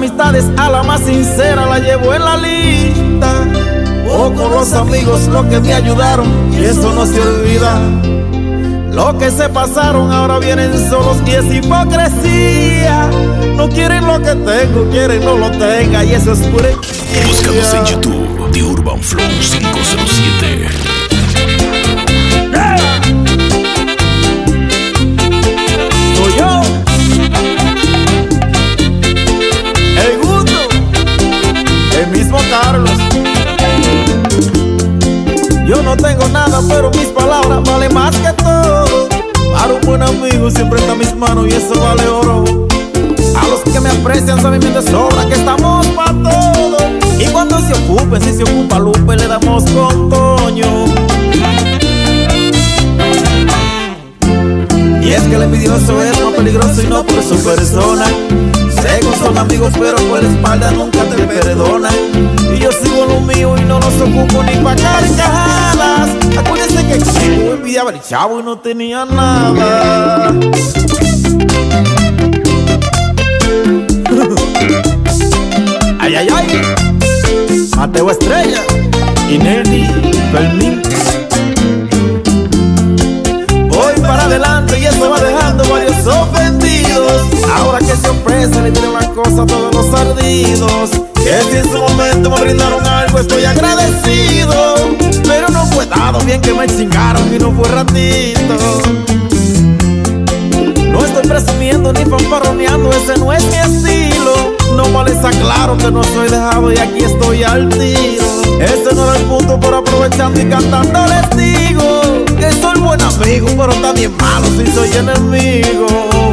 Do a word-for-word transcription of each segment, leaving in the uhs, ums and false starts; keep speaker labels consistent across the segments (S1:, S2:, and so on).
S1: amistades a la más sincera la llevo en la lista. Pocos los amigos los que me ayudaron y eso no se olvida. Los que se pasaron ahora vienen solos y es hipocresía. No quieren lo que tengo, quieren no lo tenga y eso es pura envidia.
S2: Búscanos en YouTube, The Urban Flow cinco cero siete.
S1: Soy yo, el Gusto, el mismo Carlos. Yo no tengo nada, pero mis palabras valen más que todo. Para un buen amigo siempre está en mis manos y eso vale oro. A los que me aprecian saben bien de sobra que estamos pa' todo. Y cuando se ocupen, si se ocupa Lupe, le damos con Toño. Y es que el envidioso es más peligroso y no por su persona. Sé que son amigos pero por la espalda nunca te perdonan. Y yo sigo lo mío y no los ocupo ni pa' carcajadas. Acuérdense que yo envidiaba el chavo y no tenía nada. Ay, ay, ay. Mateo Estrella y Nelly Fermín. Voy para adelante y eso va dejando varios ofendidos. Ahora que se ofrece le diré una cosa a todos los ardidos. Que si en su momento me brindaron algo estoy agradecido. Pero no fue dado, bien que me chingaron y no fue ratito. No estoy presumiendo ni fanfarroneando, ese no es mi estilo. No me les aclaro que no soy dejado y aquí estoy al tiro. Ese no era el punto, pero aprovechando y cantando les digo que soy buen amigo, pero también malo si soy enemigo.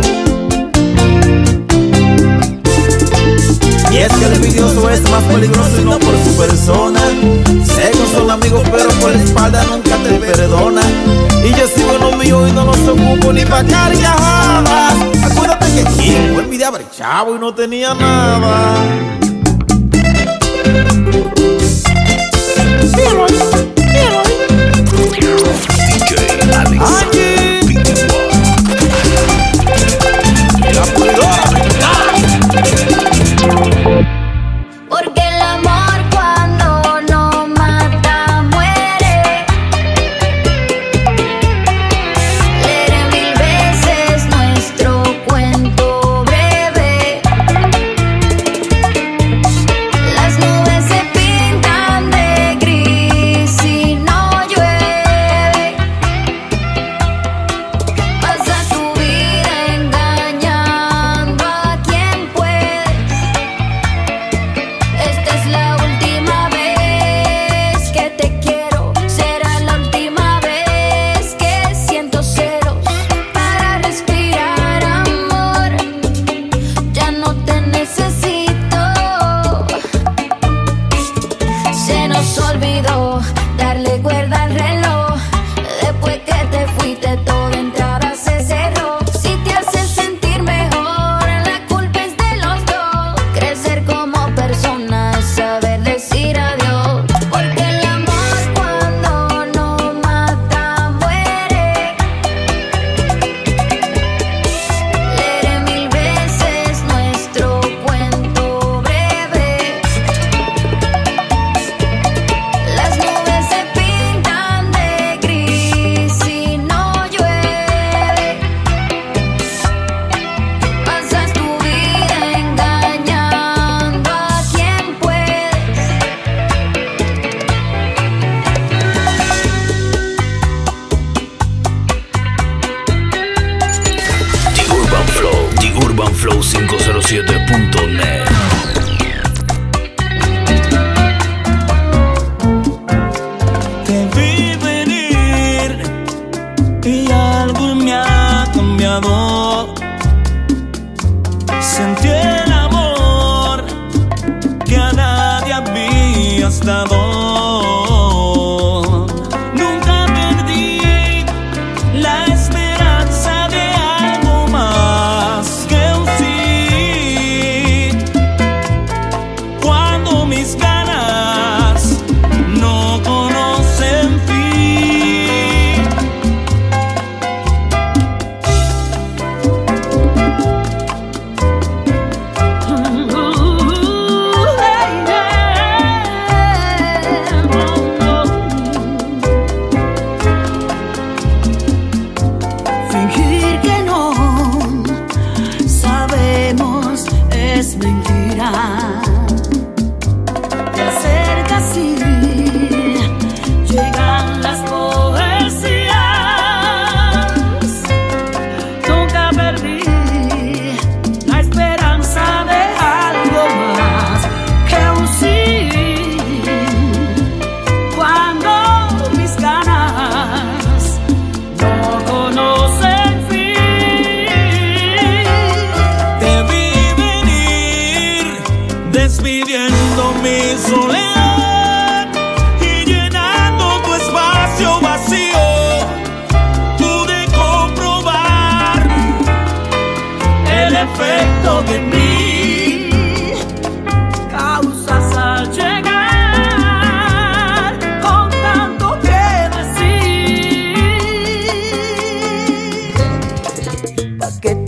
S1: Y es que el envidioso es más peligroso y no por su persona. Sé que son amigos pero por la espalda nunca te perdonan. Y yo sigo en lo mío y no los ocupo ni pa' carcajadas. Acuérdate que quien fue envidiaba el chavo y no tenía nada. Míralo ahí, míralo ahí.
S2: D J Alex
S1: Angie, la pulidora me
S3: Porque el amor cuando no mata muere. Leeré mil veces nuestro cuento breve. Las nubes se pintan de gris y no llueve. Pasa tu vida engañando a quien puedes. Esta es la última vez que te quiero. Será la última vez que siento celos para respirar, amor. Ya no te necesito. Se nos olvidó darle cuerda al reloj. Después que te fuiste toda entrada se cerró. Si te hace sentir mejor, la culpa es de los dos. Crecer como personas, saber decir adiós. Porque el amor cuando no mata muere. Leeré mil veces nuestro cuento breve. Las nubes se pintan de gris y no llueve. Pasas tu vida engañando a quien puedes.
S2: The Urban Flow, The Urban Flow cinco cero siete punto net.
S4: Te vi venir y algo me ha cambiado. Sentí el amor que a nadie habías dado. Nunca perdí la esperanza de algo más que un sí. Cuando mis ganas no conocen fin.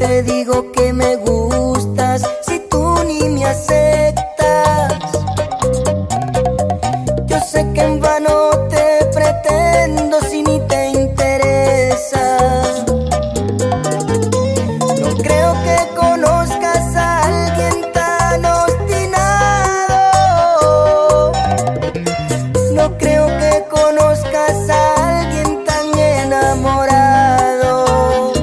S5: te digo que me gustas si tú ni me aceptas? Yo sé que en vano te pretendo si ni te interesa. No creo que conozcas a alguien tan obstinado. No creo que conozcas a alguien tan enamorado.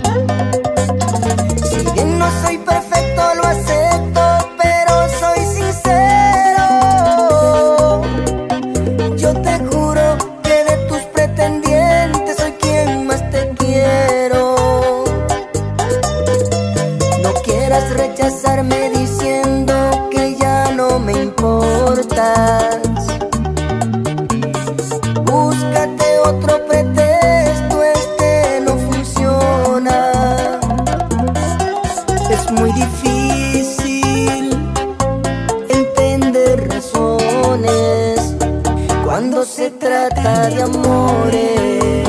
S5: Si bien no soy perfecto, lo acepto, pero soy sincero. Yo te juro que de tus pretendientes soy quien más te quiero. No quieras rechazarme diciendo que ya no me importas. Búscate otro pretexto, este no funciona. Es muy difícil entender razones cuando se trata de amores.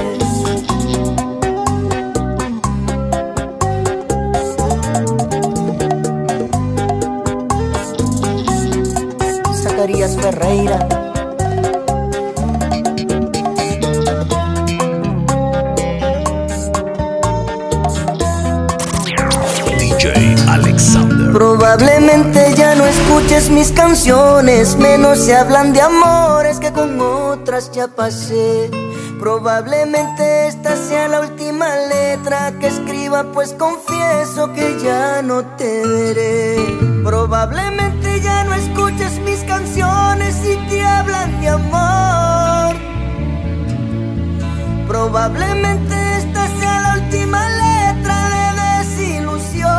S5: Zacarías Ferreira.
S2: D J Alexander.
S5: Probablemente ya no escuches mis canciones, menos se hablan de amores que con otras ya pasé. Probablemente esta sea la última letra que escriba, pues confieso que ya no te veré. Probablemente ya no escuches mis canciones y te hablan de amor. Probablemente esta sea la última letra de desilusión.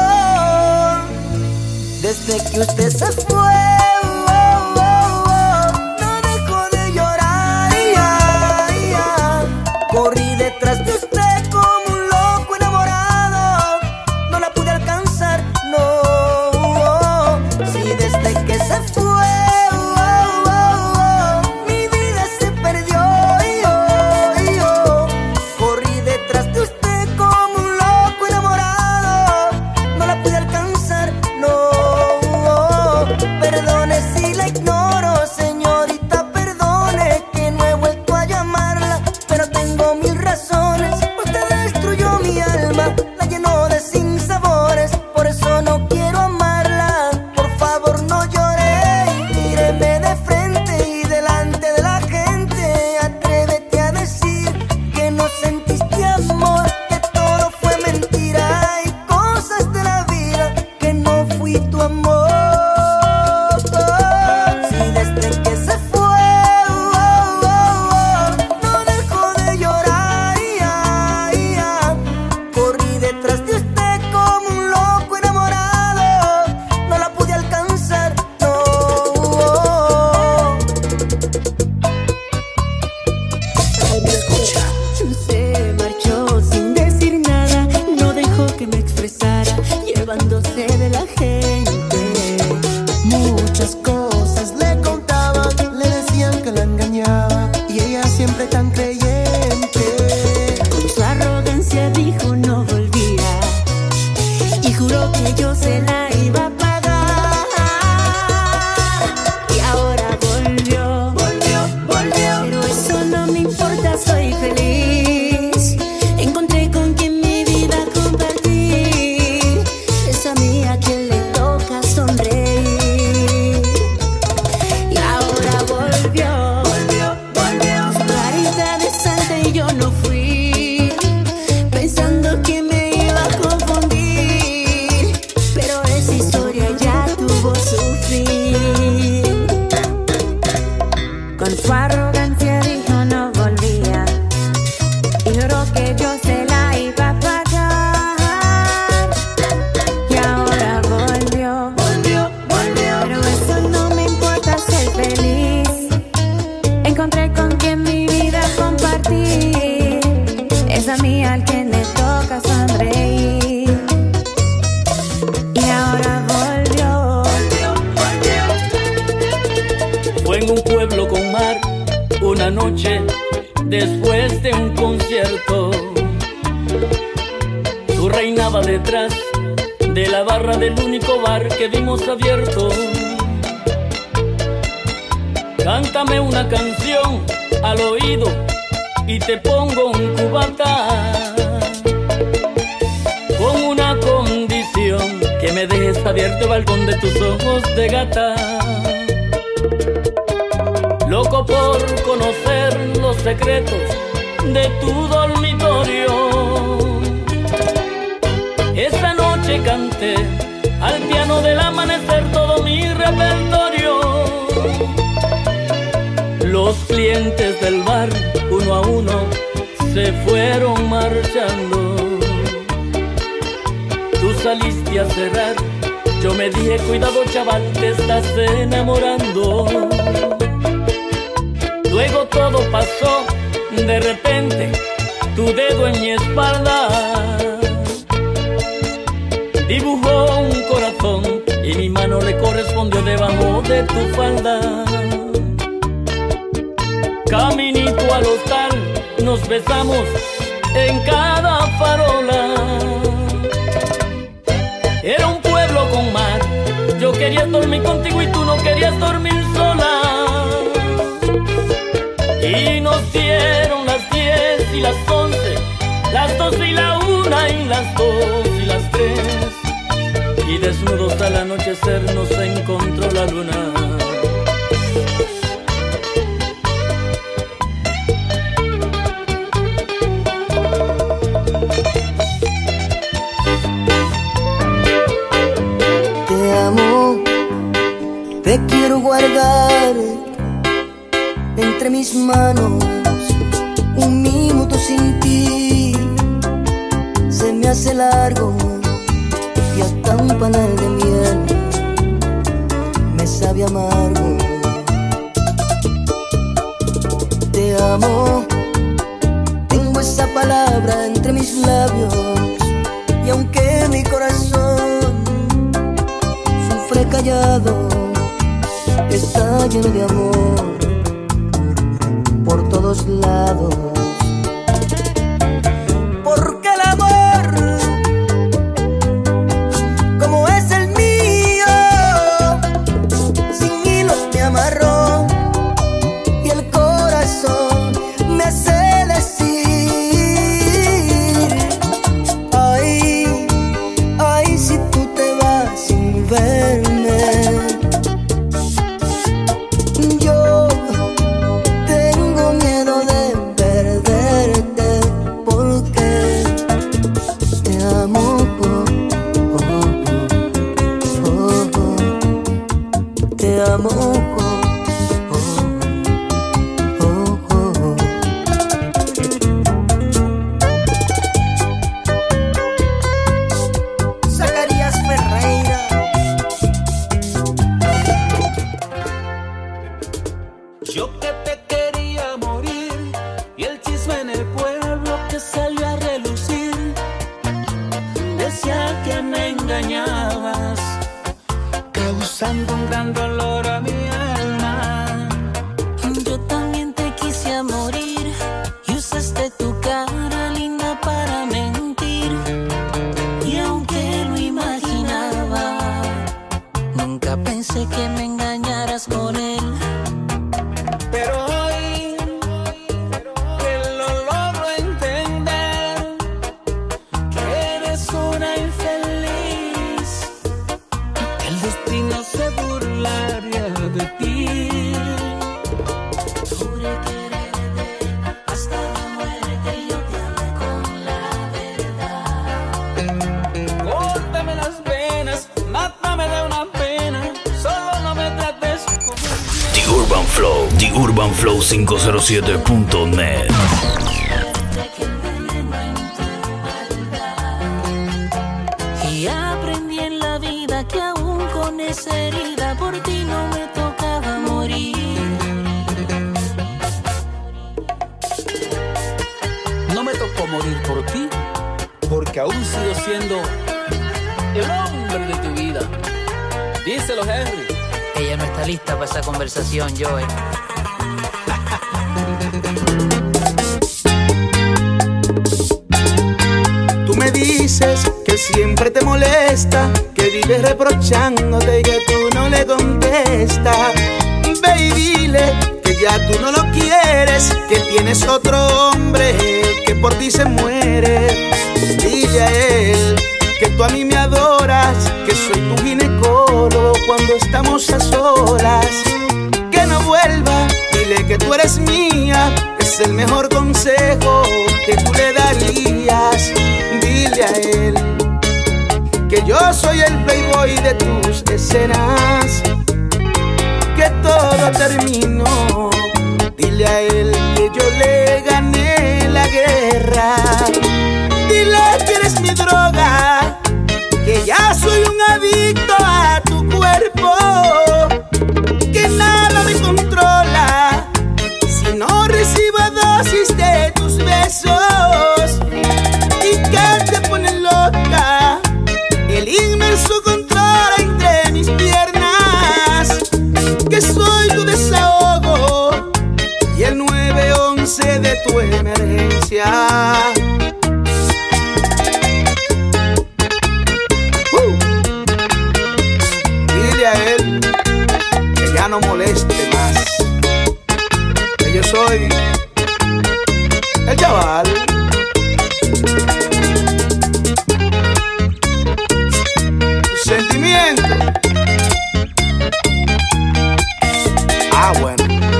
S5: Desde que usted se fue, oh, oh, oh, no dejo de llorar. Yeah, yeah. Corrí detrás de usted como un loco enamorado. No la pude alcanzar, no. Sí, desde que se fue, oh, oh, oh, oh, mi vida se perdió. Oh, oh. Corrí detrás de usted como un loco enamorado. No la pude alcanzar, no. Perdone si la ignoro, señorita, perdone que no he vuelto a llamarla, pero tengo mil razones. Usted destruyó mi alma, la llenó de sinsabores, por eso no quiero amarla. Por favor no llore y míreme de frente y delante de la gente. Atrévete a decir que no sentiste amor, que todo fue mentira y cosas de la vida, que no fui tu amor. Si desde que se fue, oh, oh, oh, oh, no dejo de llorar. Yeah, yeah. Corrí detrás de usted como un loco enamorado. No la pude alcanzar, no.
S6: Se marchó sin decir nada, no dejó que me expresara, llevándose de la gente.
S7: Muchas cosas le contaban, le decían que la engañaba y ella siempre tan creyente.
S6: Con su arrogancia dijo no volvía y juró que yo se la iba a pagar. Y ahora volvió, volvió, volvió. Pero eso no me importa, soy feliz. Encontré con quien mi vida compartir. Es a mí a quien le toca sonreír. Y ahora volvió, volvió, volvió. Su carita de santa y yo no fui, pensando que me iba a confundir. Pero esa historia ya tuvo su fin. Con su arrogancia dijo no volvía y juró que yo se la iba a pagar. Y ahora volvió, volvió, volvió. Pero eso no me importa, ser feliz. Encontré con quien mi vida compartir. Es a mí al quien le toca sonreír. Y ahora volvió, volvió, volvió.
S4: Fue en un pueblo con mar, una noche después de un concierto. Su reinaba detrás de la barra del único bar que vimos abierto. Cántame una canción al oído y te pongo un cubata, con una condición, que me dejes abierto el balcón de tus ojos de gata. Loco por conocer los secretos de tu dormitorio. Esa noche canté al piano del amanecer todo mi repertorio. Los clientes del bar, uno a uno, se fueron marchando. Tú saliste a cerrar, yo me dije, cuidado chaval, te estás enamorando. Luego todo pasó, de repente, tu dedo en mi espalda dibujó un corazón y mi mano le correspondió debajo de tu falda. Caminito al hostal, nos besamos en cada farola. Era un pueblo con mar, yo quería dormir contigo y tú no querías dormir sola. Y nos dieron las diez y las once, las dos y la una y las dos y las tres. Y desnudos al anochecer nos encontró la luna.
S5: Te amo, te quiero guardar entre mis manos. Un minuto sin ti se me hace largo y hasta un panal de miel me sabe amargo. Te amo, tengo esa palabra entre mis labios y aunque mi corazón sufre callado, está lleno de amor por todos lados. Porque el amor, como es el mío, sin hilos me amarró y el corazón me hace decir: ay, ay, si tú te vas sin verme, yo tengo miedo de perderte, porque te amo, oh, oh, oh, oh, te amo, oh, oh, oh, oh. Zacarías Ferreira.
S8: Yo que te quería morir y el chisme en el pueblo que salió a relucir decía que me engañabas, causando un gran dolor a mi alma.
S6: Yo también te quise a morir y usaste tu cara linda para mentir. Y aunque lo imaginaba, nunca pensé que me engañaras con él.
S8: Pero hoy que lo logro entender, que eres una infeliz, que el destino se burlaría de ti.
S6: Juré quererte hasta la muerte y yo te amé con la verdad.
S8: Córtame las venas, mátame de una pena, solo no me trates como
S2: The Urban Flow, The Urban Flow cinco cero siete punto net.
S6: Y aprendí en la vida que aún con esa herida por ti no me tocaba morir.
S8: no me tocó morir por ti, porque aún sigo siendo el hombre de tu vida. Díselo, Henry.
S9: Ella no está lista para esa conversación, Joey.
S7: Tú me dices
S10: molesta, que vive reprochándote y que tú no le contestas. Ve y dile que ya tú no lo quieres, que tienes otro hombre que por ti se muere. Dile a él que tú a mí me adoras, que soy tu ginecólogo cuando estamos a solas. Que no vuelva, dile que tú eres mía, es el mejor consejo que tú le darías. Dile a él que yo soy el playboy de tus escenas, que todo terminó. Dile a él que yo le gané la guerra. Dile que eres mi droga, que ya soy un adicto a tu cuerpo, que nada me controla si no recibo dosis de tus besos, y que te pone loca el inmenso control entre mis piernas, que soy tu desahogo y el nueve once de tu emergencia. Uh. Dile a él que ya no moleste más, que yo soy el chaval. Sentimiento. Ah, bueno.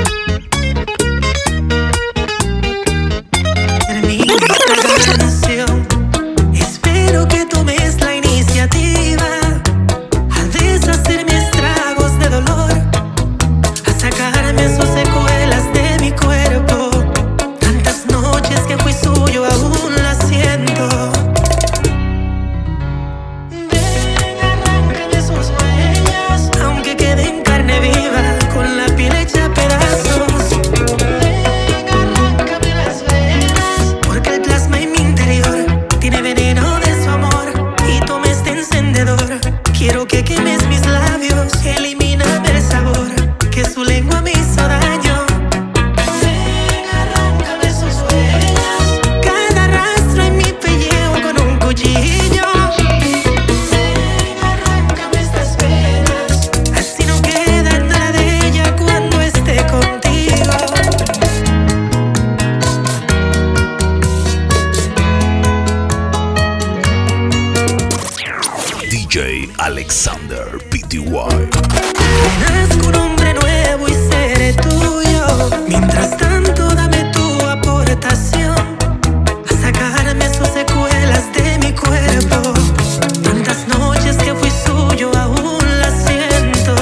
S11: Termina esta canción. Espero que tomes la iniciativa a deshacerme estragos de dolor, a sacarme sus secuelas de mi cuerpo. Tantas noches que fui suyo aún la siento. Quiero que quemes mis labios, elimíname el sabor, que su lengua me hizo daño. Ven, arráncame sus huellas, cada rastro en mi pellejo con un cuchillo. Ven, arráncame estas penas, así no queda nada de ella cuando esté contigo.
S2: D J Alexander P T Y.
S11: Nazco un hombre nuevo y seré tuyo. Mientras tanto dame tu aportación a sacarme sus secuelas de mi cuerpo. Tantas noches que fui suyo aún la siento.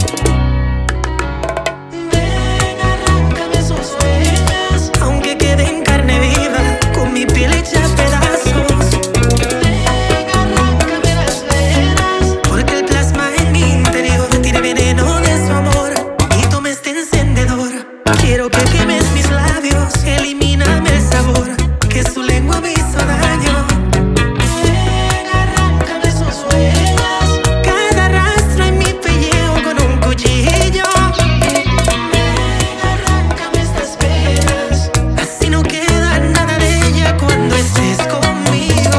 S11: Ven, arráncame sus huellas, aunque quede en carne viva, con mi piel hecha a pedazos. Porque el plasma en mi interior tiene veneno de su amor y toma este encendedor. Quiero que quemes mis labios, elimíname el sabor, que su lengua me hizo daño. Ven, arráncame sus huellas, cada rastro en mi pellejo con un cuchillo. Ven, arráncame estas penas, así no queda nada de ella cuando estés conmigo.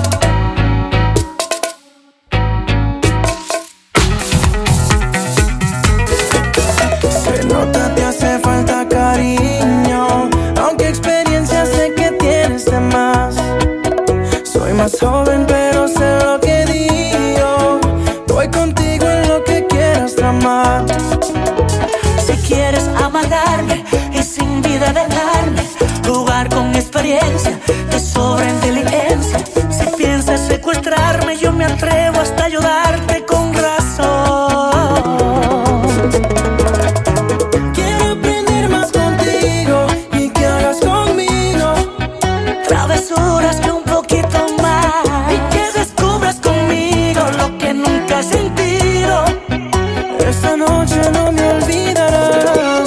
S10: Se nota, te hace falta cariño, aunque experiencia sé que tienes de más. Soy más joven pero sé lo que digo, voy contigo en lo que quieras tramar.
S5: Si quieres amagarme y sin vida dejarme, jugar con experiencia, te sobra inteligencia. Si piensas secuestrarme, yo me atrevo hasta ayudarte con razón.
S10: Quiero aprender más contigo y que hagas conmigo
S5: Travesuras que un poquito más, y que descubras conmigo lo que nunca has sentido.
S10: esta noche, no me olvidarás.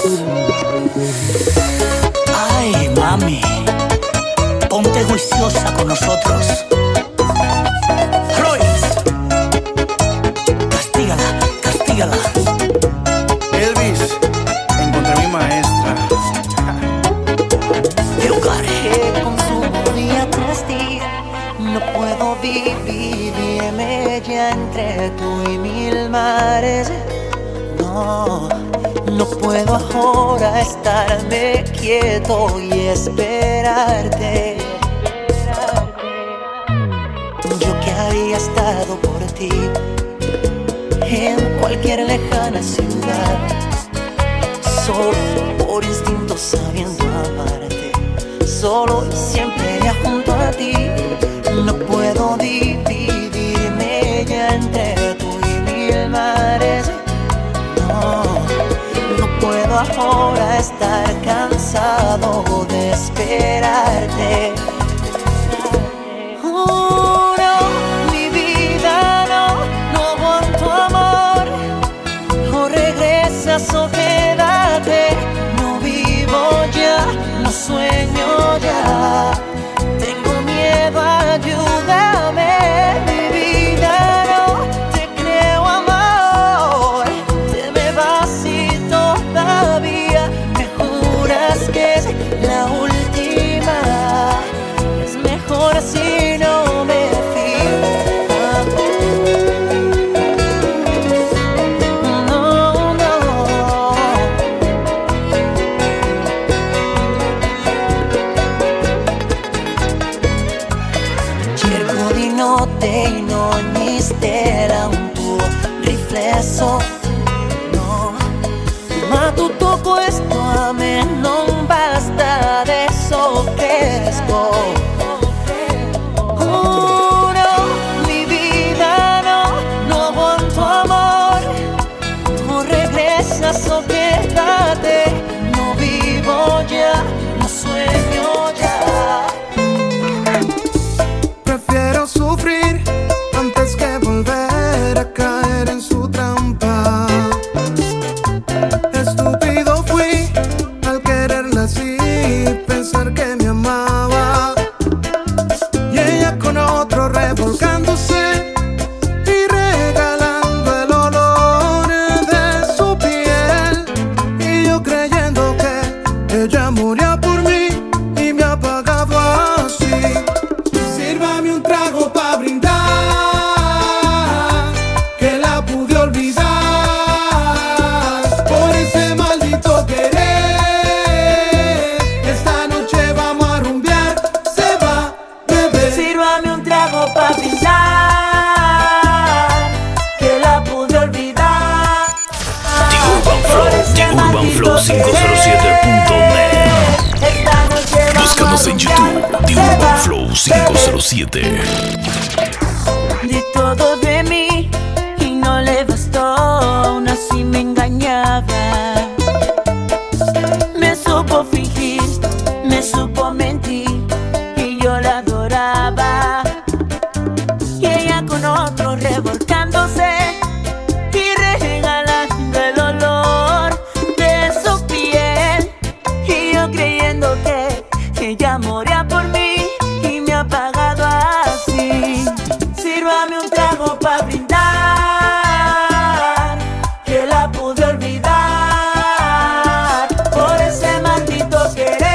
S5: Ay, mami, ponte juiciosa con nosotros. Royce, castígala, castígala.
S10: Elvis, encontré mi maestra.
S5: You got it.
S12: Que consumo día tras día, no puedo vivir, dime
S5: ella entre tú y mil mares. No, no puedo ahora estarme quieto y esperarte. Yo que había estado por ti en cualquier lejana ciudad, solo por instinto sabiendo amarte, solo y siempre ya junto a ti. No puedo dividirme ya entre tú y mil mares. No, no puedo ahora estar cansado de esperarte. Oh, no, mi vida no, no aguanto amor. O regresas o quédate. No vivo ya, no sueño ya. Tengo miedo, ayúdame. Mi vida no, te creo amor. Te me vas y todavía me juras que es la última. Es mejor si no me fío. No, no. Cerco di notte in ogni stella un tuo riflesso. No, ma tutto questo a me non basta, adesso cresco. Oh no, mi vida no, no aguanto amor. O regresas o quédate. No vivo ya, no sueño ya.
S7: Prefiero sufrir antes que volver a caer en su trampa. Estúpido fui al quererla así, pensar que me amaba. Y ella con otro revolcándose y regalando el olor de su piel. Y yo creyendo que ella moría por mí y me ha apagado así. Sírvame un trago pa' brindar, que la pude olvidar por ese maldito querer. Esta noche vamos a rumbear, se va, bebé.
S5: Sírvame un trago pa' brindar, que la pude olvidar.
S2: The Urban Flow, The Urban Flow cinco cero siete punto net.
S5: Esta noche vamos
S2: Búscanos
S5: a
S2: en
S5: rumbear,
S2: YouTube, The
S5: se
S2: Urban
S5: va,
S2: Flow cinco cero siete.
S5: Di todo de mí y no le bastó, aún así me engañaba. Me supo fingir, me supo mentir y yo la adoraba. Y ella con otro revolcándose y regalando el olor de su piel. Y yo creyendo que ella moría por mí y me ha apagado así. Sírvame un trago pa' brindar, que la pude olvidar por ese maldito querer.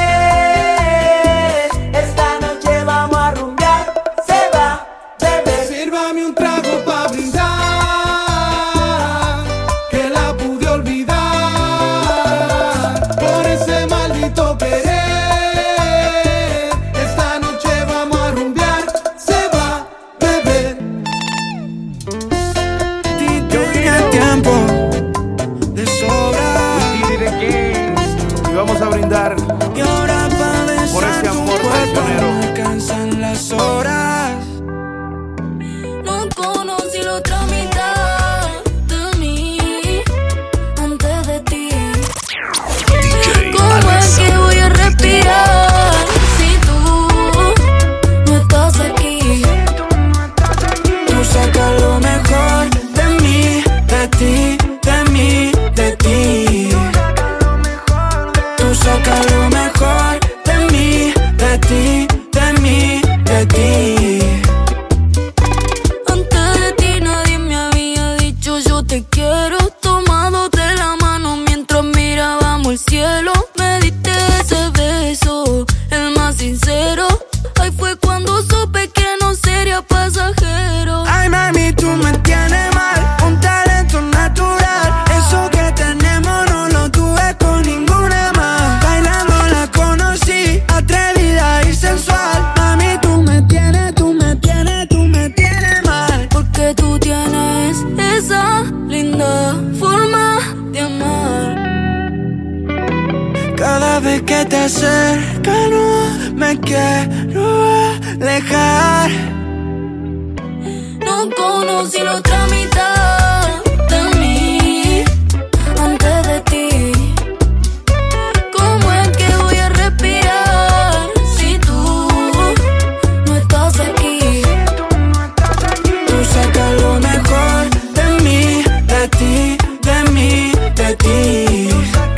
S5: Esta noche vamos a rumbear, se va, bebé.
S7: Sírvame un trago pa' brindar, que la pude olvidar por ese maldito querer. Esta noche vamos a rumbear, se va, bebé. Yo tenía tiempo de sobra
S1: Y vamos a brindar
S7: y ahora pa'
S1: por ese
S7: besar tu
S1: amor
S7: cuerpo
S1: traicionero.
S7: no alcanzan las horas.
S3: No conocí la otra mitad de mí antes de ti.
S2: D J
S3: ¿Cómo es que voy a respirar si tú no estás aquí?
S7: Tú sacas lo mejor de mí, de ti, de mí, de ti. Tú sacas lo mejor de mí, de ti, de mí, de ti.
S3: Antes de ti nadie me había dicho yo te quiero. Tomándote la mano mientras mirábamos el cielo. Me diste ese beso, el más sincero. Ahí fue cuando supe que no sería pasajero.
S7: Ay, mami, tú me
S12: cerca, no me quiero alejar.
S6: No conocí la otra mitad de mí antes de ti. ¿Cómo es que voy a respirar si tú no estás aquí?
S12: Tú sacas lo mejor de mí, de ti, de mí, de ti.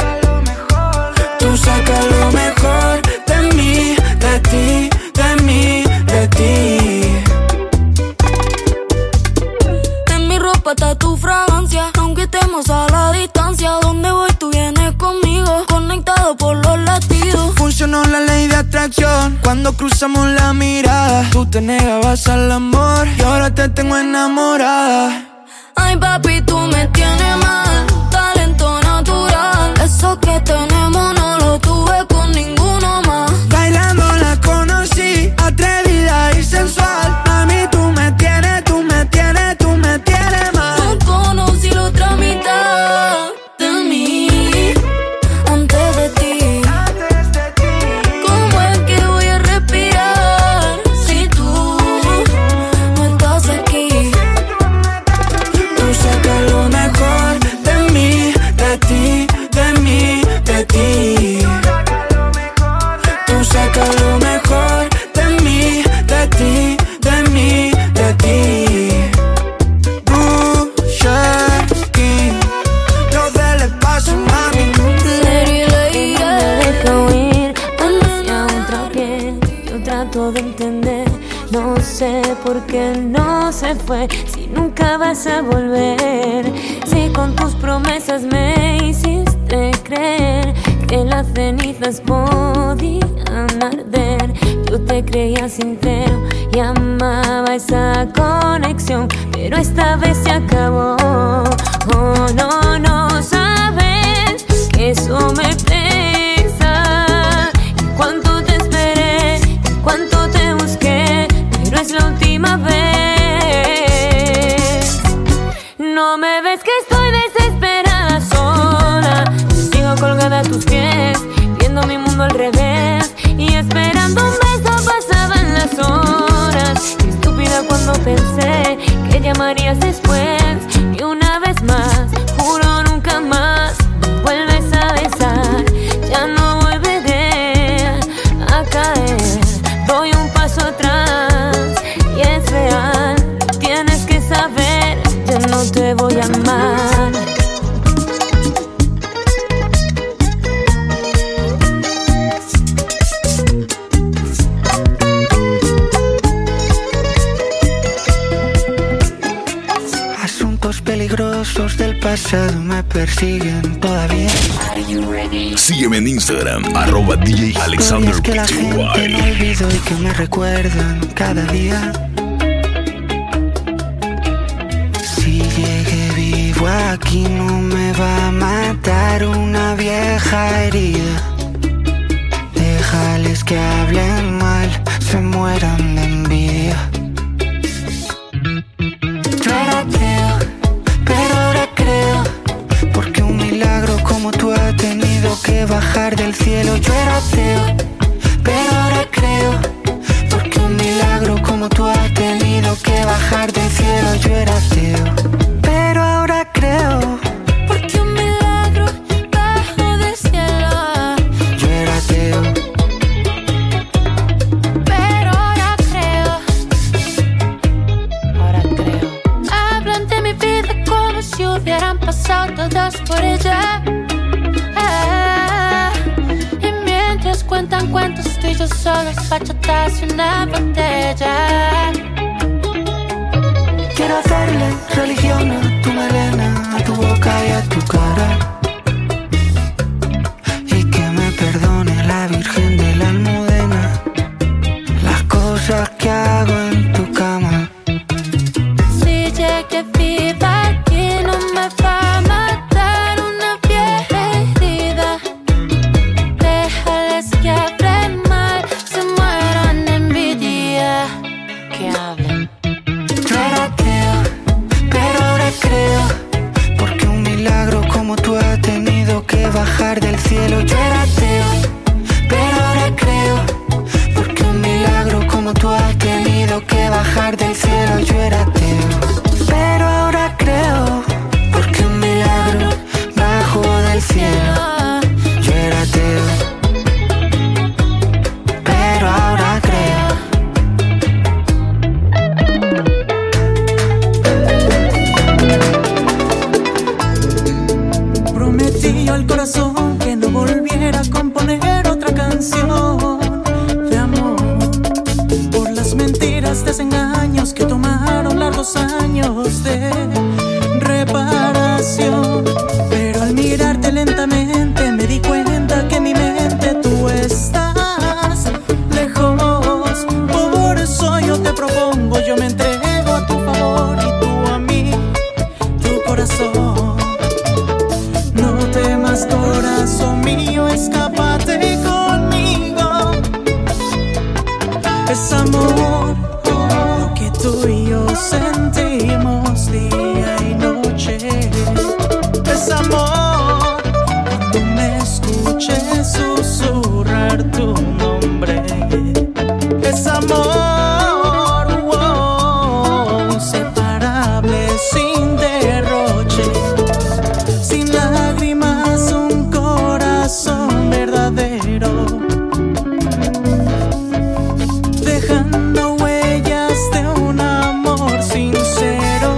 S12: Tú sacas lo mejor de mí, de ti, de mí, de ti.
S6: En mi ropa está tu fragancia, aunque estemos a la distancia. Donde voy tú vienes conmigo, conectado por los latidos.
S12: Funcionó la ley de atracción cuando cruzamos la mirada. Tú te negabas al amor y ahora te tengo enamorada.
S6: Ay papi, tú me tienes mal, talento natural. Eso que tenemos no lo tuve con ninguno más.
S12: Bailando la conocí, atrevida y sensual. Mami, tú me tienes, tú me tienes, tú me tienes mal.
S6: No conocí la otra mitad de mí antes de ti. ¿Cómo es que voy a respirar si tú no estás aquí?
S12: Tú sacas lo mejor de mí, de ti, de mí, de ti. Tú sacas lo mejor de mí, de ti, de mí, de ti. Pusha King, lo del espacio, mami.
S6: Deja huir hacia otra piel. Yo trato de entender, no sé por qué no se fue. Si nunca vas a volver, si con tus promesas me hiciste creer que las cenizas podían arder. Yo te creía sincero y amaba esa conexión, pero esta vez se acabó. Oh no, no sabes que eso me pesa. Y cuánto te esperé, y cuánto te busqué, pero es la última vez. No me ves que estoy desesperada sola. Sigo colgada a tus pies, viendo mi mundo al revés y esperando un beso. Pasaban las horas. Qué estúpida cuando pensé que llamarías después. Y una vez más, juro nunca más me vuelves a besar. Ya no volveré a caer. Doy un paso atrás y es real. Tienes que saber, ya no te voy a amar.
S12: Asuntos peligrosos del pasado me persiguen todavía.
S2: Sígueme en Instagram, arroba D J Alexander
S12: Historias que la gente no olvidó y que me recuerdan cada día. Si llegué vivo aquí no me va a matar una vieja herida. Déjales que hablen mal, se mueran de envidia. Yo era ateo, pero ahora creo, porque un milagro como tú ha tenido que bajar del cielo. Yo era ateo, pero ahora creo, porque un milagro como tú ha tenido que bajar del cielo. Yo era ateo, pero ahora creo,
S6: porque un milagro bajó del cielo.
S12: yo era ateo,
S6: Pero ahora creo, ahora creo. Hablan de mi vida como si hubieran pasado todos por ella. Ah, y mientras cuentan cuentos, tú y yo solos, bachatas y una botella.
S12: quiero hacerle religión a tu melena, a tu boca y a tu cara. Y que me perdone la Virgen de la Almudena las cosas que hago en tu cama.
S6: Si llegué viva aquí no me va a matar una vieja herida. Déjales que hablen mal, se mueran de envidia. Que hablen.
S12: Yo era ateo, pero ahora creo, porque un milagro como tú
S13: tantos años de reparación. Pero al mirarte lentamente me di cuenta que en mi mente tú estás lejos. Por eso yo te propongo, yo me entrego a tu favor y tú a mí, tu corazón. No temas, corazón mío, escápate conmigo. Es amor lo que tú y yo sentimos día y noche. Es amor cuando me escuches susurrar tu nombre. Es amor, wow, inseparable, sin derroche, sin lágrimas, un corazón verdadero, dejando huellas de un amor sincero.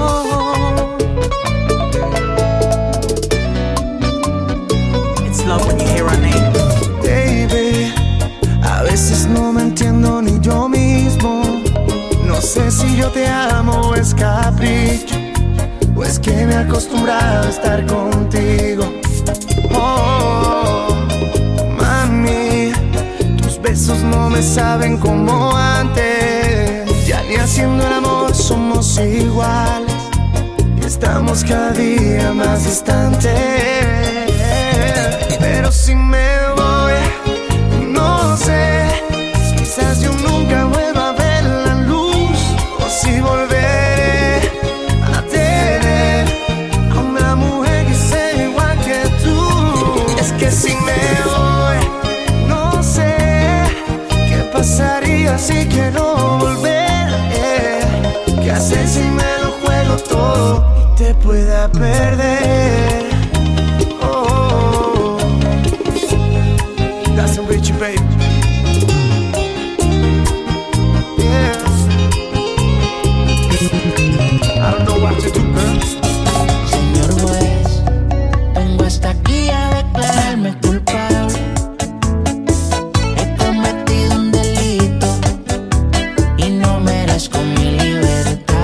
S13: It's love when you hear our name.
S7: Baby, a veces no me entiendo ni yo mismo. No sé si yo te amo o es capricho, o es que me he acostumbrado a estar contigo. Oh, mami, tus besos no me saben como antes. Ya ni haciendo el amor somos iguales, y estamos cada día más distantes. Pero si me voy, no sé, quizás yo nunca vuelva a ver la luz, o si volveré a tener a una mujer que sea igual que tú. Es que si me voy, no sé qué pasaría si quiero volver. ¿Qué hacer si me lo juego todo y te pueda perder? Oh, that's some Richie, baby. Yeah, I don't know what to do, girl.
S14: Señor juez, vengo hasta aquí a declararme culpable. He cometido un delito y no merezco mi libertad.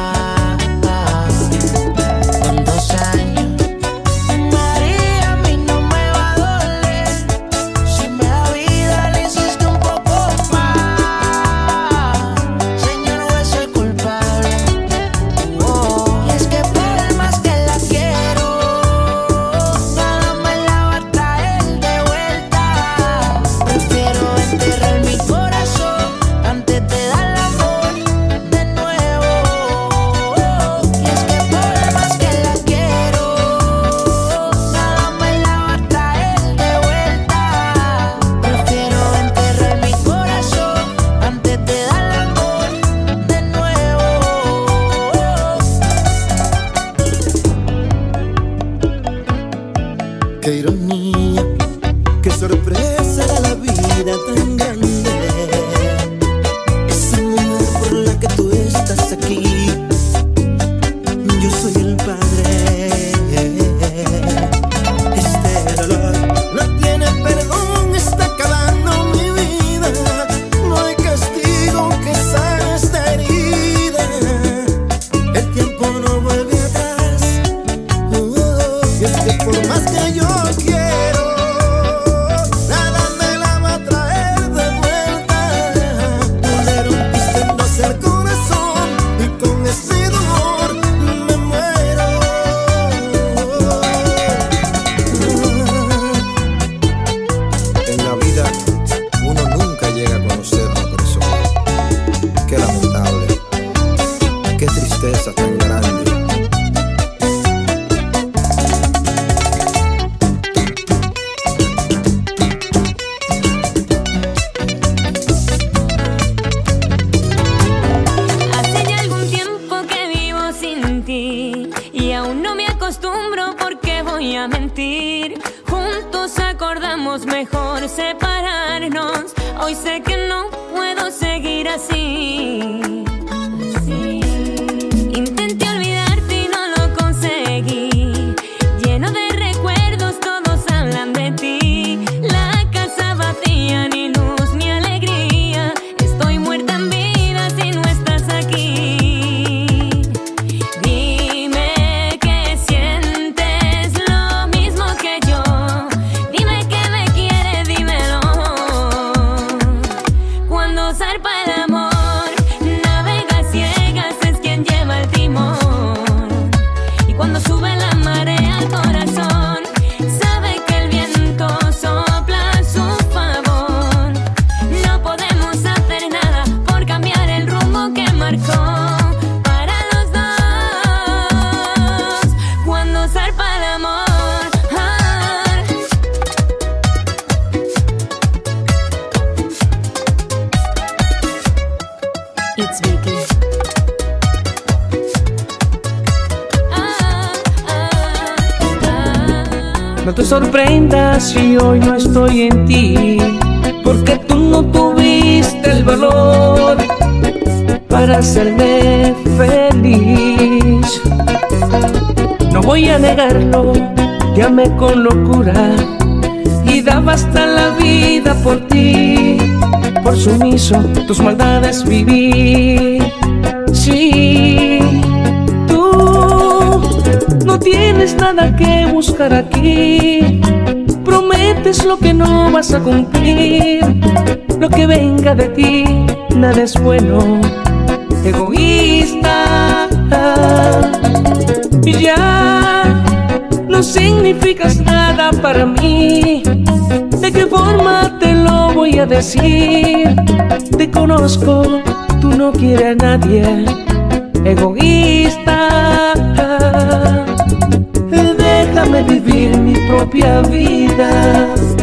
S14: Con dos años, María, a mí no me va a doler. Si me da vida, le hiciste un poco más. Señor juez, soy culpable. Oh, y es que por más que la quiero, nada me la va a traer de vuelta. Prefiero enterrar mi corazón antes de dar el amor de nuevo. Y es que por más que la quiero, nada me la va a traer de vuelta. Prefiero enterrar mi corazón antes de dar el amor de nuevo.
S1: Qué ironía, qué sorpresa era la vida tan grande. Esa mujer por la que tú estás aquí, yo soy el padre. Este dolor no tiene perdón, está calando mi vida. No hay castigo que sane esta herida. El tiempo no vuelve atrás. Oh, y es que por más que yo quiero, nada me la va a traer de vuelta. Tú le rompiste en dos el corazón y con ese dolor me muero. En la vida uno nunca llega a conocer a una persona. Qué lamentable, qué tristeza tan grande.
S6: Hace ya algún tiempo que vivo sin ti y aún no me acostumbro porque voy a mentir. Juntos acordamos mejor separarnos. Hoy sé que no puedo seguir así. Sí. Intenté olvidarte y no lo conseguí. Lleno de recuerdos, todos hablan de ti. La casa vacía, ni luz ni alegría. Estoy muerta en vida si no estás aquí. zarpa el amor, navega a ciegas, es quien lleva el timón. Y cuando sube la marea al corazón, sabe que el viento sopla a su favor. No podemos hacer nada por cambiar el rumbo que marcó para los dos. Cuando zarpa el amor. It's Vicky.
S15: No te sorprendas si hoy no estoy en ti, porque tú no tuviste el valor para hacerme feliz. No voy a negarlo, te amé con locura y daba hasta la vida por ti. Por sumiso tus maldades viví. Sí, tú no tienes nada que buscar aquí. Prometes lo que no vas a cumplir. Lo que venga de ti, nada es bueno. Egoísta, y ya no significas nada para mí. ¿De qué forma te lo voy a decir? Te conozco, tú no quieres a nadie. Egoísta, déjame vivir mi propia vida.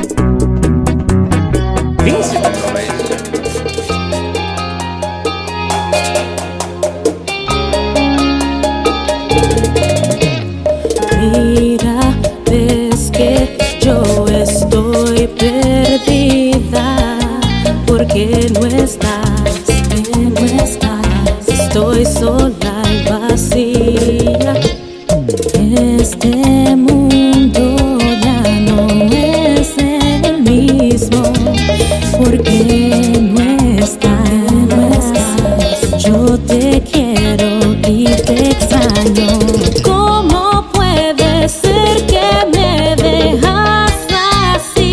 S6: Mira, ves que yo estoy perdida, porque no estás, que no estás. Estoy sola y vacía. Este mundo ya no es el mismo, porque no estás, no estás. Yo te quiero y te extraño. ¿Cómo puede ser que me dejas así?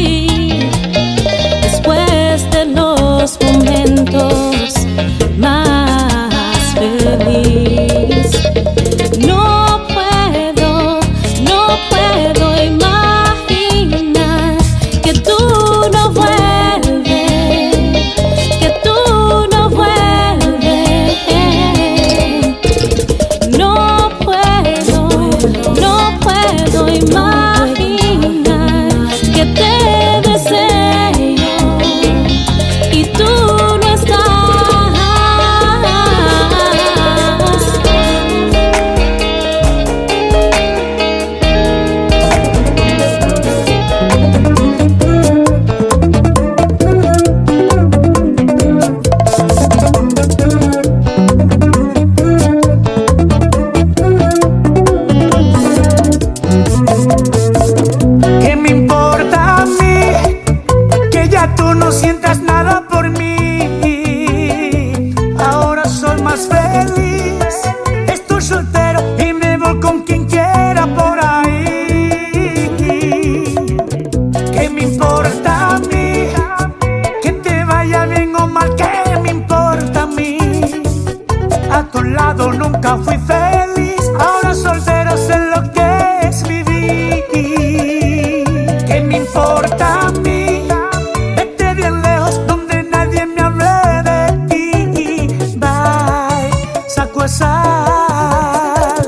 S6: Después de los momentos más feliz, no puedo, no puedo imaginar que tú no vuelves, que tú no vuelves. No puedo, no puedo imaginar que te deseo y tú no estás.
S10: ¿Qué me importa a mí que ya tú no sientas nada por mí? Ahora soy más feliz, estoy soltero y me voy con quien quiera por ahí. ¿Qué me importa a mí que te vaya bien o mal? ¿Qué me importa a mí? A tu lado nunca fui feliz, ahora soltero sé lo que es vivir. ¿Qué me importa a mí? Vete bien lejos donde nadie me hable de ti. Bye, saco sal.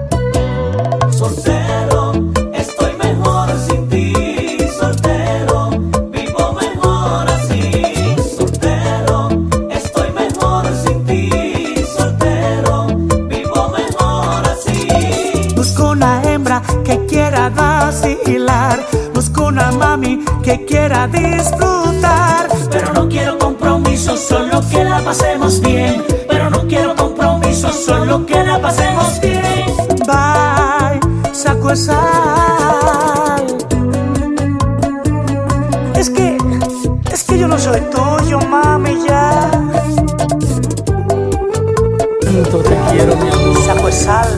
S16: Soltero, estoy mejor sin ti. Soltero, vivo mejor así. Soltero, estoy mejor sin ti. Soltero, vivo mejor así.
S10: Busco una hembra que quiera vacilar, busco una mami que quiera disfrutar.
S16: Pero no quiero compromiso, solo que la pasemos bien. Pero no quiero compromiso, solo que la pasemos bien.
S10: Bye, saco sal. Es que, es que yo no soy tuyo, mami, ya.
S4: Tanto te quiero, mi amor.
S10: Saco sal.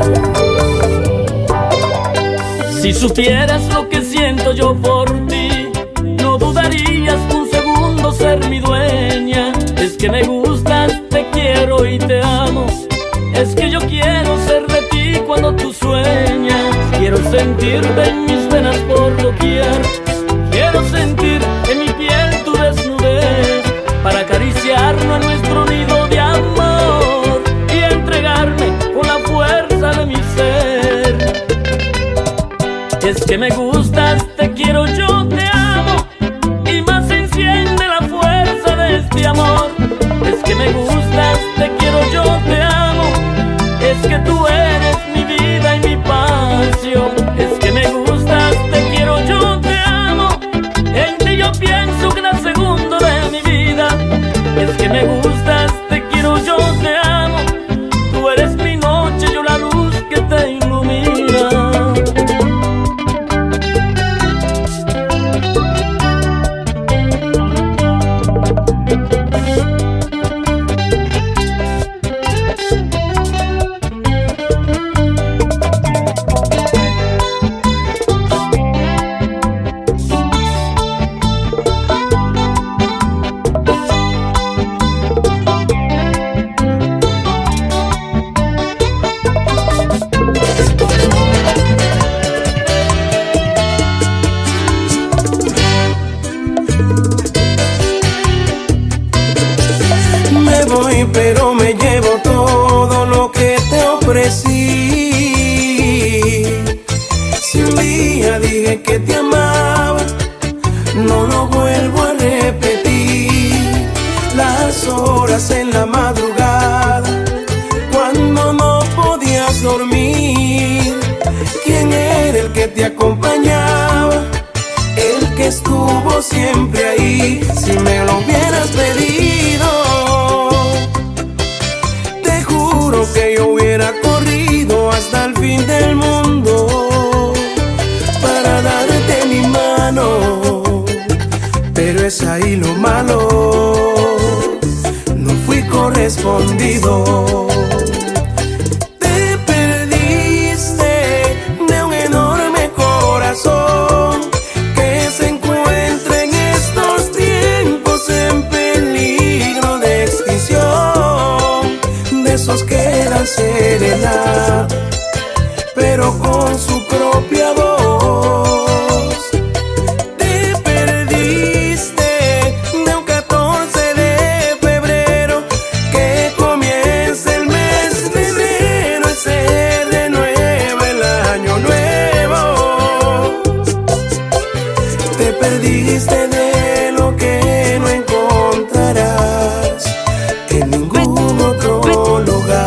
S4: Si supieras lo que siento yo por ti, no dudarías un segundo ser mi dueña. Es que me gustas, te quiero y te amo. Es que yo quiero ser de ti cuando tú sueñas. Quiero sentirte en mis venas por doquier. Quiero sentir en mi piel tu desnudez para acariciarnos en nuestro nido de amor y entregarme con la fuerza de mi ser. Es que me gustas, te quiero, yo te amo y más se enciende la fuerza de este amor. Es que me gustas, te quiero, yo te amo. Es que tú eres mi vida y mi pasión. Es que me gustas, te quiero, yo te amo. En ti yo pienso cada segundo de mi vida. Es que me gustas, te quiero, yo te amo. Tú eres mi noche, yo la luz que te ilumina.
S10: Pero me llevo todo lo que te ofrecí. Si un día dije que te amaba, no lo vuelvo a repetir. Las horas en la madrugada, cuando no podías dormir, ¿quién era el que te acompañaba? El que estuvo siempre ahí. Si me lo hubieras pedido, que yo hubiera corrido hasta el fin del mundo para darte mi mano. Pero es ahí lo malo, no fui correspondido. Te perdiste de un enorme corazón que se encuentra en estos tiempos en peligro de extinción. De esos que dan serenata, pero con su propia voz. Te perdiste de un catorce de febrero que comienza el mes de enero y se renueva el año nuevo. Te perdiste de lo que no encontrarás en ningún otro lugar.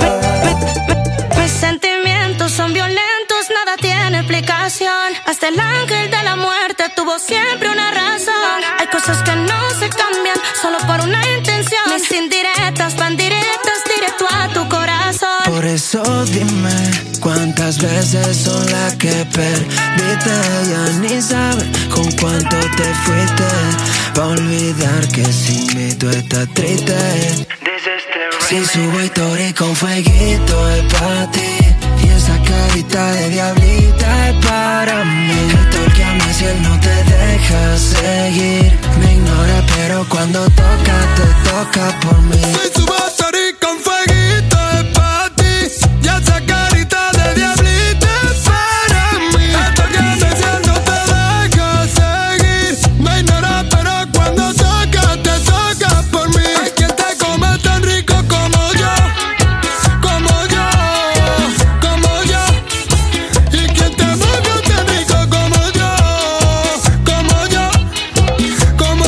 S6: Mis sentimientos son violentos, nada tiene explicación. Hasta el ángel de la muerte tuvo siempre una razón. Hay cosas que no se cambian solo por una intención. Mis indirectas van directas directo a tu corazón.
S12: Por eso dime cuántas veces son las que perdiste. Ya ni sabes con cuánto te fuiste, pa' olvidar que sin mí tú estás triste. Si subo historia con fueguito es pa' ti, y esa carita de diablita es para mí. Estolqueame si él no te deja seguir. Me ignora pero cuando toca te toca por mí.
S7: Si subo historia con fueguito es pa' ti, y esa carita de diablita es para mí. Estolqueame si él no te deja seguir. Me ignora pero cuando toca te toca por mí. Hay quien te come tan rico como yo, como yo, como yo. Y quien te mueve tan rico como yo, como yo, como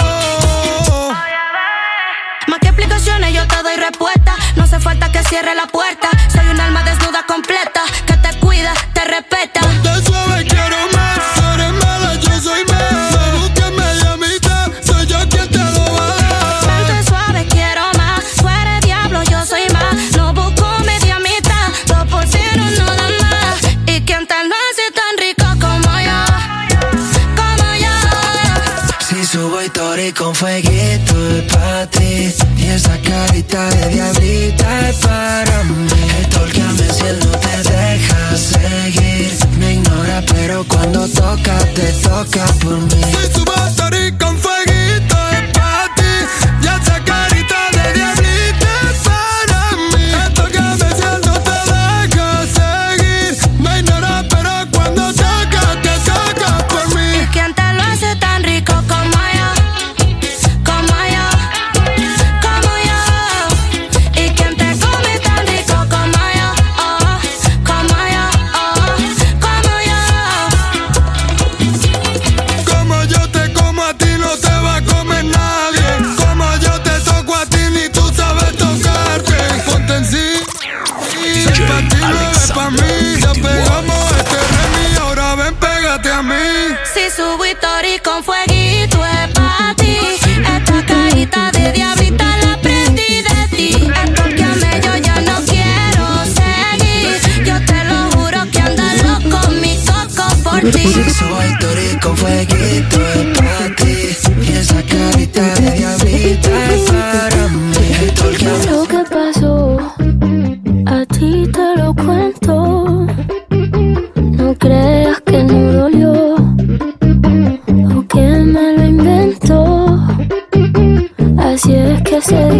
S7: yo.
S6: Más que explicaciones yo te doy respuesta. No hace falta que cierre la puerta. Soy un alma desnuda completa que te cuida, te respeta.
S7: Ponte suave, quiero más. Tú eres mala, yo soy más. No busques media mitad, soy yo quien te lo va a dar.
S6: Ponte suave, quiero más. Tú eres diablo, yo soy más. No busco media mitad, dos por cero no dan más. Y quien tal lo hace tan rico como yo, como yo.
S12: Si subo historia con fueguito es pa' ti, y esa carita de diablita es para mí. Estolqueame si él no te deja seguir. Me ignora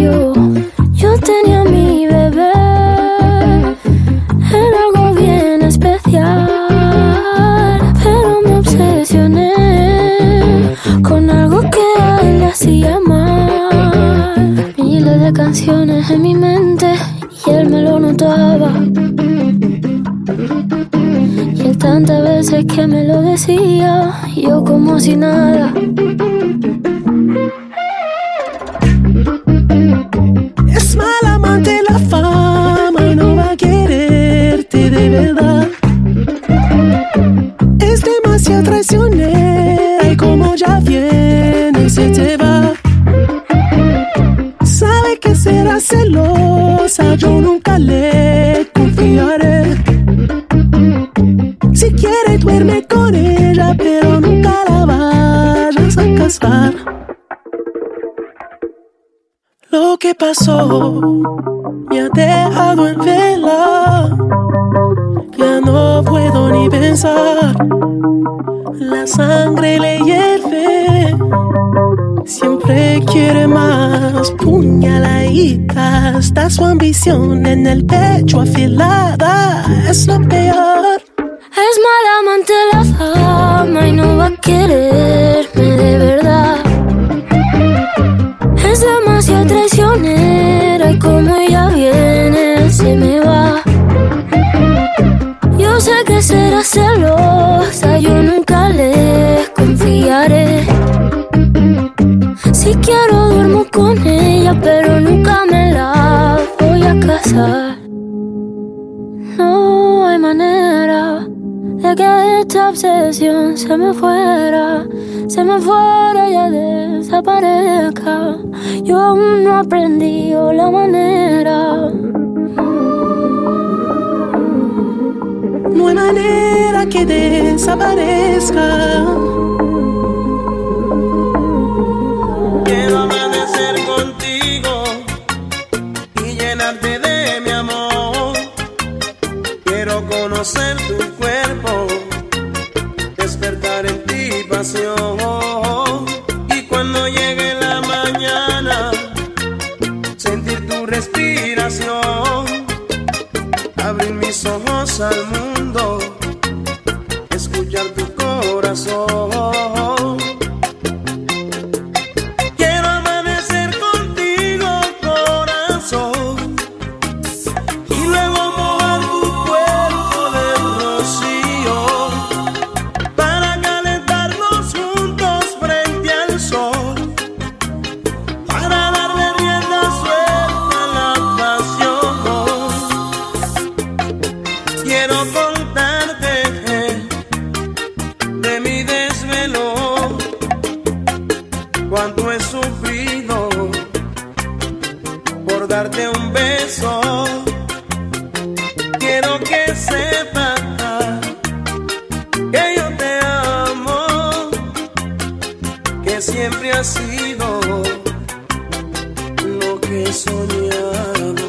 S3: cuando yo tenía mi bebé. Era algo bien especial, pero me obsesioné con algo que a él le hacía mal. Miles de canciones en mi mente y él me lo notaba. Y él tantas veces que me lo decía, yo como si nada.
S17: Es mal amante la fama y no va a quererte de verdad. Es demasiado traicionera y como ya viene se te va. Sabe que será celosa, yo nunca le confiaré. Si quiere duerme con ella, pero nunca la vayas a casar. Lo que pasó me ha dejado en vela. Ya no puedo ni pensar. La sangre le hierve. Siempre quiere más. Puñaladita. Está su ambición en el pecho afilada. Es lo peor.
S3: Es mala amante la fama y no va a quererme de verdad. Es demasiado traicionera y como ella viene se me va. Yo sé que será celosa, yo nunca le confiaré. Si quiero duermo con ella, pero nunca me la voy a casar. No hay manera de que esta obsesión se me fuera, se me fuera y ya desaparezca. Yo aún no he aprendido la manera.
S17: No hay manera que desaparezca.
S18: Quiero amanecer contigo y llenarte de mi amor. Quiero conocer tu cuerpo, despertar en ti pasión. Y cuando llegue la mañana, sentir tu respiración. Abrir mis ojos al mundo, escuchar tu corazón. Quiero amanecer contigo, corazón, y luego mojar tu cuerpo de rocío para calentarnos juntos frente al sol, para darle rienda suelta a la pasión. Quiero contarte de mi desvelo, cuánto he sufrido por darte un beso. Quiero que sepas que yo te amo, que siempre has sido lo que he soñado.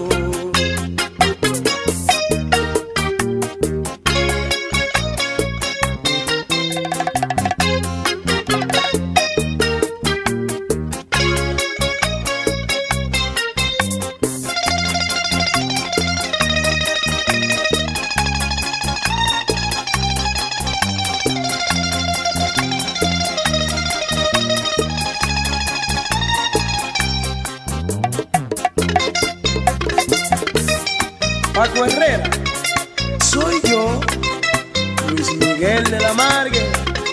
S18: Paco Herrera, soy yo, Luis Miguel de la Margue.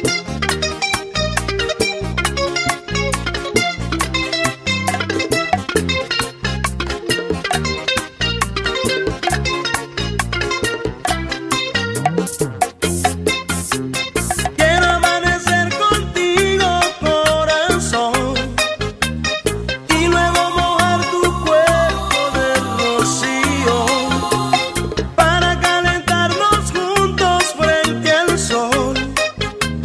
S18: Quiero amanecer contigo, corazón, y luego mojar tu cuerpo de rocío para calentarnos juntos frente al sol,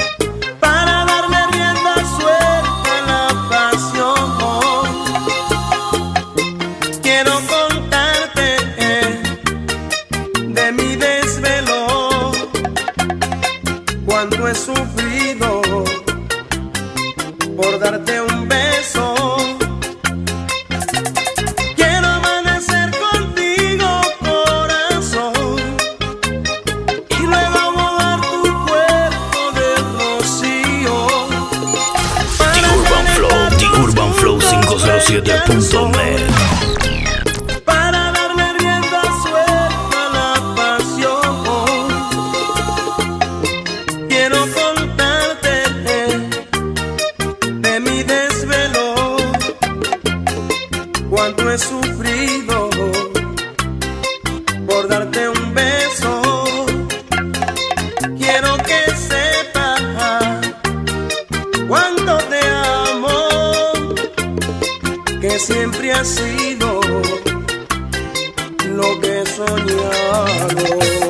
S18: cuánto he sufrido por darte un beso. Quiero que sepas cuánto te amo, que siempre has sido lo que he soñado.